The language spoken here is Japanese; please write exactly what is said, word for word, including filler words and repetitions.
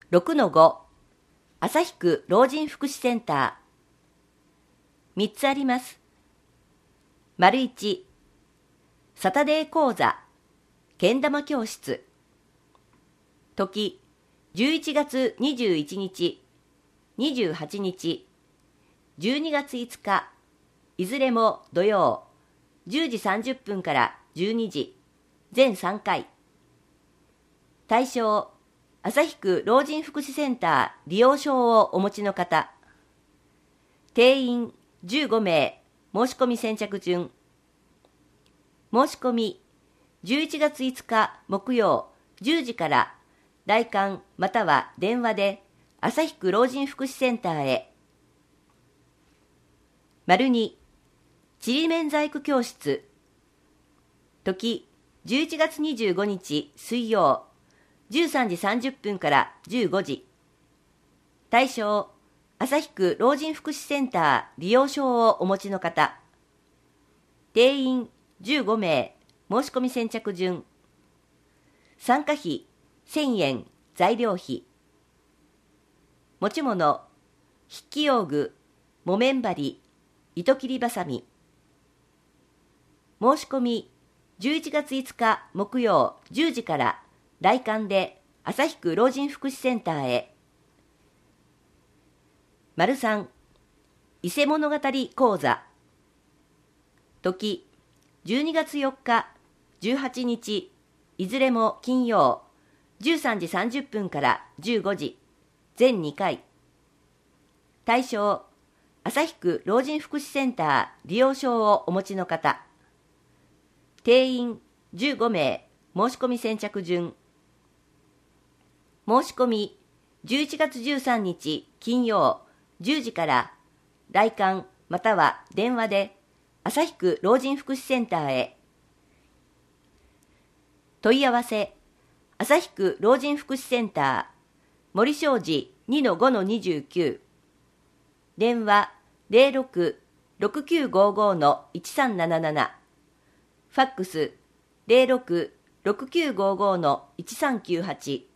ろくのご 旭区老人福祉センター。みっつあります。丸いち、サタデー講座けん玉教室。時じゅういちがつにじゅういちにち、にじゅうはちにち、じゅうにがついつか、いずれも土曜じゅうじさんじゅっぷんからじゅうにじ、全さんかい。対象、旭区老人福祉センター利用証をお持ちの方。定員じゅうごめい、申し込み先着順。申し込みじゅういちがついつか木曜じゅうじから来館または電話で旭区老人福祉センターへ。丸に、ちりめん細工教室。時じゅういちがつにじゅうごにち水曜じゅうさんじさんじゅっぷんからじゅうごじ。対象、旭区老人福祉センター利用証をお持ちの方。定員じゅうごめい、申し込み先着順。参加費せんえん、材料費。持ち物、筆記用具、木綿針、糸切りばさみ。申し込みじゅういちがついつか木曜じゅうじから来館で旭区老人福祉センターへ。丸さん、伊勢物語講座。時じゅうにがつよっか、じゅうはちにち、いずれも金曜じゅうさんじさんじゅっぷんからじゅうごじ、全にかい。対象、旭区老人福祉センター利用証をお持ちの方。定員じゅうごめい、申し込み先着順。申し込みじゅういちがつじゅうさんにち金曜じゅうじから来館または電話で旭区老人福祉センターへ。問い合わせ、旭区老人福祉センター森正二 にのごのにじゅうきゅう。電話ゼロろく ろくきゅうごごのいちさんなななな。ファックスゼロろく ろくきゅうごごのいちさんきゅうはち。